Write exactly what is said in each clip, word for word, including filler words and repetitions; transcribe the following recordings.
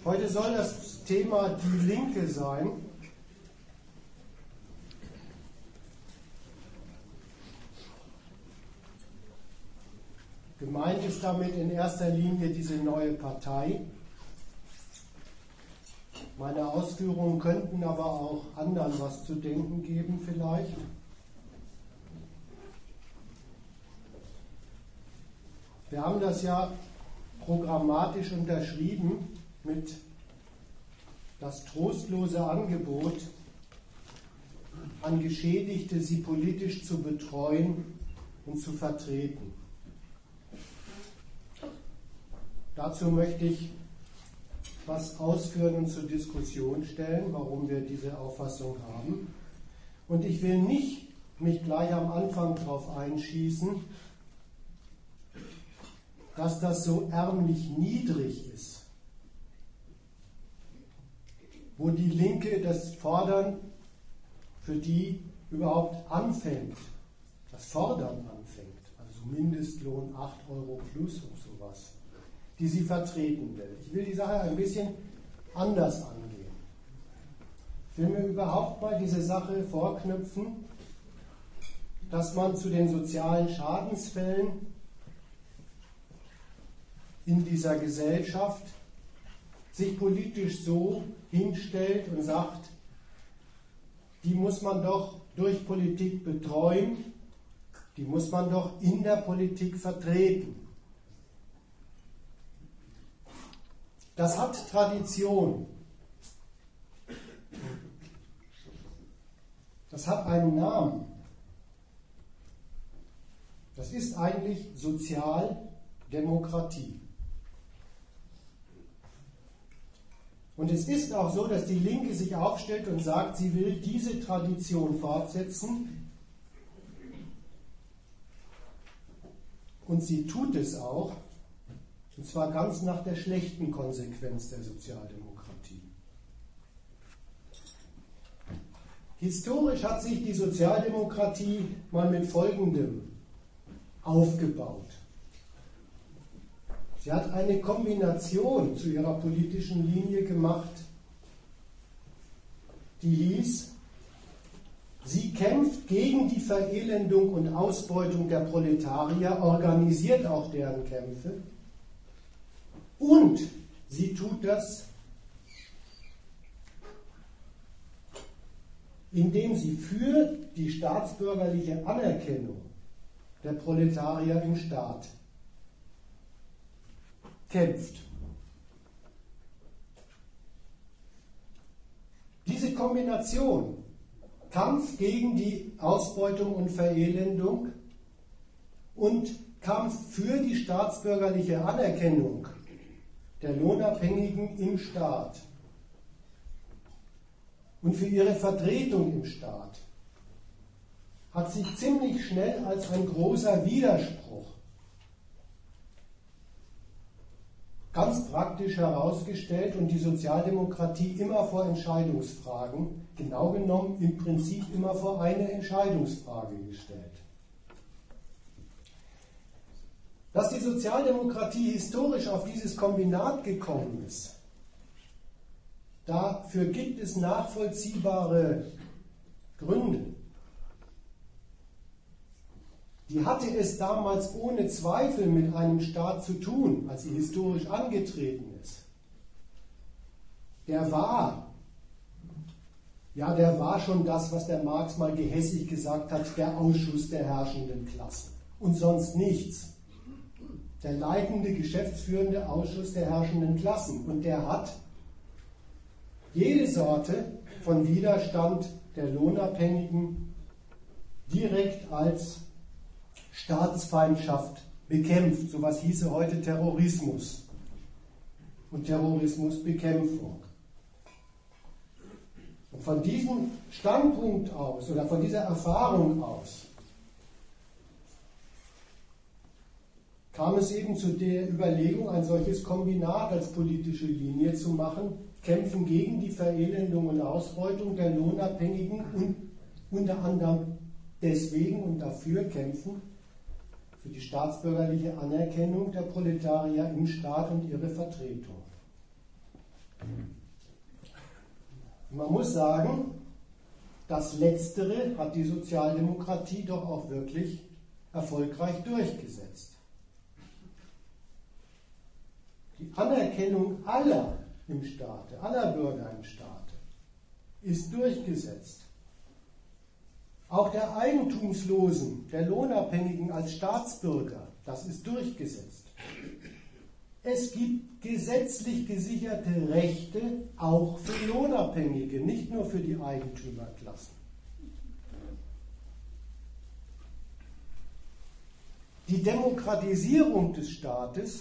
Heute soll das Thema die Linke sein. Gemeint ist damit in erster Linie diese neue Partei. Meine Ausführungen könnten aber auch anderen was zu denken geben vielleicht. Wir haben das ja programmatisch unterschrieben mit das trostlose Angebot an Geschädigte, sie politisch zu betreuen und zu vertreten. Dazu möchte ich was ausführen und zur Diskussion stellen, warum wir diese Auffassung haben. Und ich will nicht mich gleich am Anfang darauf einschießen, dass das so ärmlich niedrig ist, wo die Linke das Fordern für die überhaupt anfängt, das Fordern anfängt, also Mindestlohn acht Euro plus und sowas, die sie vertreten will. Ich will die Sache ein bisschen anders angehen. Ich will mir überhaupt mal diese Sache vorknüpfen, dass man zu den sozialen Schadensfällen in dieser Gesellschaft sich politisch so hinstellt und sagt, die muss man doch durch Politik betreuen, die muss man doch in der Politik vertreten. Das hat Tradition. Das hat einen Namen. Das ist eigentlich Sozialdemokratie. Und es ist auch so, dass die Linke sich aufstellt und sagt, sie will diese Tradition fortsetzen. Und sie tut es auch, und zwar ganz nach der schlechten Konsequenz der Sozialdemokratie. Historisch hat sich die Sozialdemokratie mal mit Folgendem aufgebaut. Sie hat eine Kombination zu ihrer politischen Linie gemacht, die hieß, sie kämpft gegen die Verelendung und Ausbeutung der Proletarier, organisiert auch deren Kämpfe und sie tut das, indem sie für die staatsbürgerliche Anerkennung der Proletarier im Staat kämpft. Diese Kombination, Kampf gegen die Ausbeutung und Verelendung und Kampf für die staatsbürgerliche Anerkennung der Lohnabhängigen im Staat und für ihre Vertretung im Staat, hat sich ziemlich schnell als ein großer Widerspruch ganz praktisch herausgestellt und die Sozialdemokratie immer vor Entscheidungsfragen, genau genommen im Prinzip immer vor eine Entscheidungsfrage gestellt. Dass die Sozialdemokratie historisch auf dieses Kombinat gekommen ist, dafür gibt es nachvollziehbare Gründe. Die hatte es damals ohne Zweifel mit einem Staat zu tun, als sie historisch angetreten ist. Der war, ja, der war schon das, was der Marx mal gehässig gesagt hat, der Ausschuss der herrschenden Klassen. Und sonst nichts. Der leitende, geschäftsführende Ausschuss der herrschenden Klassen. Und der hat jede Sorte von Widerstand der Lohnabhängigen direkt als Staatsfeindschaft bekämpft. Sowas hieße heute Terrorismus und Terrorismusbekämpfung. Und von diesem Standpunkt aus oder von dieser Erfahrung aus kam es eben zu der Überlegung, ein solches Kombinat als politische Linie zu machen, kämpfen gegen die Verelendung und Ausbeutung der Lohnabhängigen und unter anderem deswegen und dafür kämpfen, für die staatsbürgerliche Anerkennung der Proletarier im Staat und ihre Vertretung. Man muss sagen, das Letztere hat die Sozialdemokratie doch auch wirklich erfolgreich durchgesetzt. Die Anerkennung aller im Staate, aller Bürger im Staate, ist durchgesetzt. Auch der Eigentumslosen, der Lohnabhängigen als Staatsbürger, das ist durchgesetzt. Es gibt gesetzlich gesicherte Rechte auch für Lohnabhängige, nicht nur für die Eigentümerklassen. Die Demokratisierung des Staates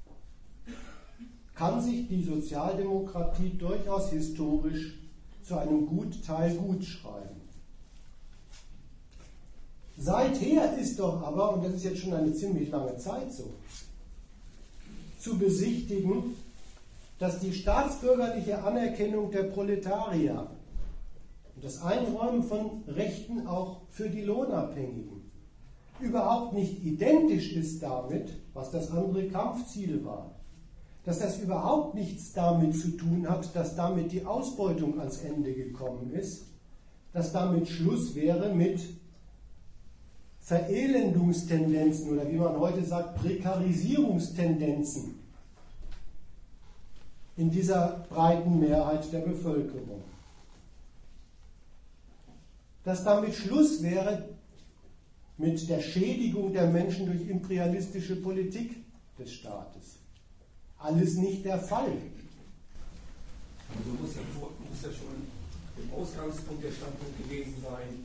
kann sich die Sozialdemokratie durchaus historisch zu einem Gutteil gut schreiben. Seither ist doch aber, und das ist jetzt schon eine ziemlich lange Zeit so, zu besichtigen, dass die staatsbürgerliche Anerkennung der Proletarier und das Einräumen von Rechten auch für die Lohnabhängigen überhaupt nicht identisch ist damit, was das andere Kampfziel war. Dass das überhaupt nichts damit zu tun hat, dass damit die Ausbeutung ans Ende gekommen ist, dass damit Schluss wäre mit Verelendungstendenzen oder wie man heute sagt, Prekarisierungstendenzen in dieser breiten Mehrheit der Bevölkerung. Dass damit Schluss wäre mit der Schädigung der Menschen durch imperialistische Politik des Staates. Alles nicht der Fall. Also muss ja, muss ja schon im Ausgangspunkt der Standpunkt gewesen sein,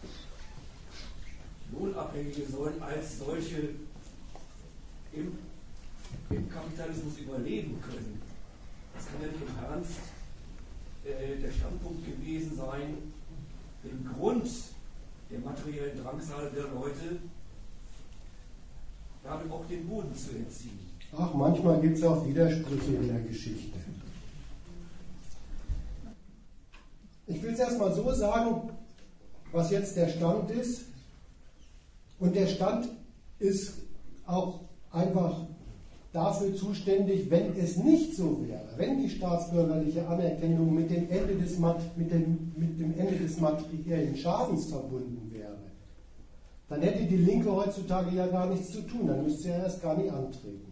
Lohnabhängige sollen als solche im, im Kapitalismus überleben können. Das kann ja nicht im Ernst äh, der Standpunkt gewesen sein, den Grund der materiellen Drangsal der Leute damit auch den Boden zu entziehen. Ach, manchmal gibt es auch Widersprüche in der Geschichte. Ich will es erstmal so sagen, was jetzt der Stand ist. Und der Stand ist auch einfach dafür zuständig, wenn es nicht so wäre, wenn die staatsbürgerliche Anerkennung mit dem Ende des, mit dem, mit dem Ende des materiellen Schadens verbunden wäre, dann hätte die Linke heutzutage ja gar nichts zu tun, dann müsste sie ja erst gar nicht antreten.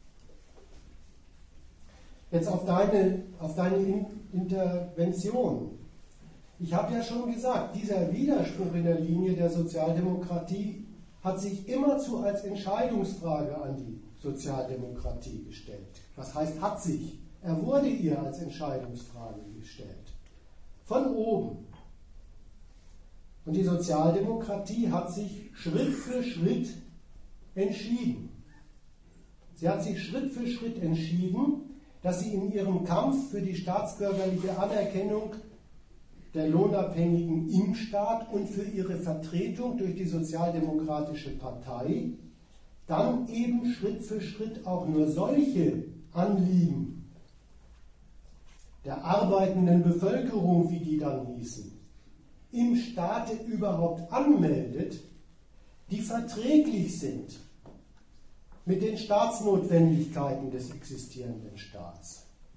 Jetzt auf deine, auf deine Intervention. Ich habe ja schon gesagt, dieser Widerspruch in der Linie der Sozialdemokratie hat sich immerzu als Entscheidungsfrage an die Sozialdemokratie gestellt. Was heißt hat sich? Er wurde ihr als Entscheidungsfrage gestellt. Von oben. Und die Sozialdemokratie hat sich Schritt für Schritt entschieden. Sie hat sich Schritt für Schritt entschieden, dass sie in ihrem Kampf für die staatsbürgerliche Anerkennung der Lohnabhängigen im Staat und für ihre Vertretung durch die Sozialdemokratische Partei dann eben Schritt für Schritt auch nur solche Anliegen der arbeitenden Bevölkerung, wie die dann hießen, im Staate überhaupt anmeldet, die verträglich sind mit den Staatsnotwendigkeiten des existierenden Staats.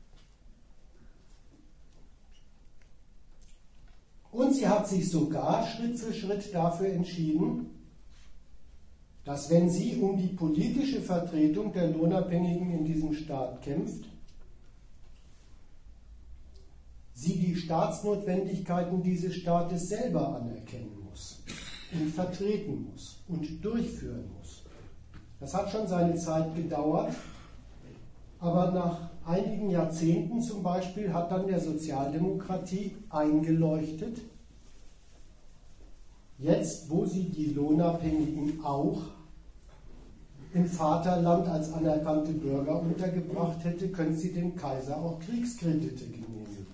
Und sie hat sich sogar Schritt für Schritt dafür entschieden, dass wenn sie um die politische Vertretung der Lohnabhängigen in diesem Staat kämpft, sie die Staatsnotwendigkeiten dieses Staates selber anerkennen muss und vertreten muss und durchführen muss. Das hat schon seine Zeit gedauert, aber nach einigen Jahrzehnten zum Beispiel hat dann der Sozialdemokratie eingeleuchtet, jetzt wo sie die Lohnabhängigen auch im Vaterland als anerkannte Bürger untergebracht hätte, können sie dem Kaiser auch Kriegskredite genehmigen.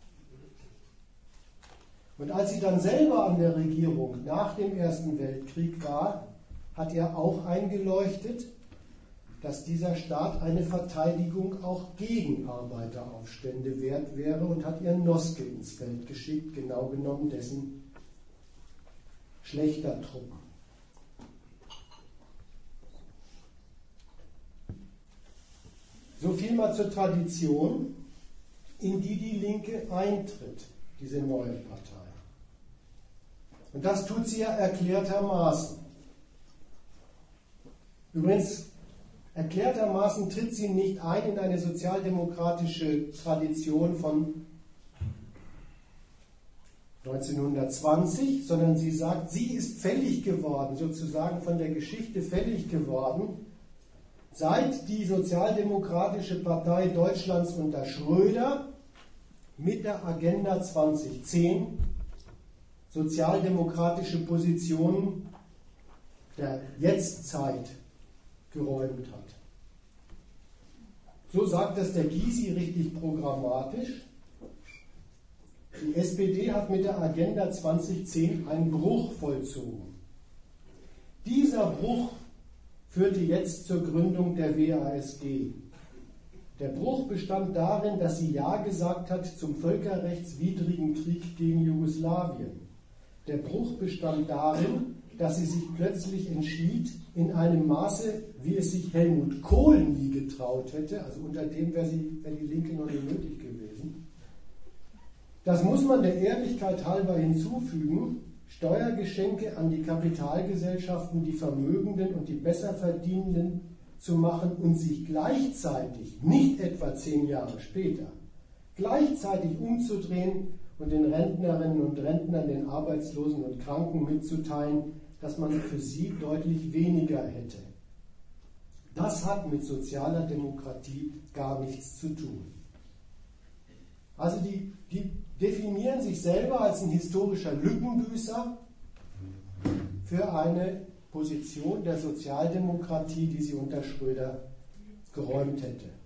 Und als sie dann selber an der Regierung nach dem Ersten Weltkrieg war, hat er auch eingeleuchtet, dass dieser Staat eine Verteidigung auch gegen Arbeiteraufstände wert wäre und hat ihren Noske ins Feld geschickt, genau genommen dessen schlechter Truppen. So viel mal zur Tradition, in die die Linke eintritt. diese neue Partei. Und das tut sie ja erklärtermaßen. Übrigens, erklärtermaßen tritt sie nicht ein in eine sozialdemokratische Tradition von neunzehnhundertzwanzig, sondern sie sagt, sie ist fällig geworden, sozusagen von der Geschichte fällig geworden, seit die Sozialdemokratische Partei Deutschlands unter Schröder mit der Agenda zweitausendzehn sozialdemokratische Positionen der Jetztzeit geräumt hat. So sagt das der Gysi richtig programmatisch. Die S P D hat mit der Agenda zweitausendzehn einen Bruch vollzogen. Dieser Bruch führte jetzt zur Gründung der W A S G. Der Bruch bestand darin, dass sie Ja gesagt hat zum völkerrechtswidrigen Krieg gegen Jugoslawien. Der Bruch bestand darin, dass sie sich plötzlich entschied, in einem Maße, wie es sich Helmut Kohl nie getraut hätte, also unter dem wäre sie, wäre die Linke noch nicht nötig gewesen. Das muss man der Ehrlichkeit halber hinzufügen, Steuergeschenke an die Kapitalgesellschaften, die Vermögenden und die Besserverdienenden zu machen und sich gleichzeitig, nicht etwa zehn Jahre später, gleichzeitig umzudrehen und den Rentnerinnen und Rentnern, den Arbeitslosen und Kranken mitzuteilen, dass man für sie deutlich weniger hätte. Das hat mit sozialer Demokratie gar nichts zu tun. Also die, die definieren sich selber als ein historischer Lückenbüßer für eine Position der Sozialdemokratie, die sie unter Schröder geräumt hätte.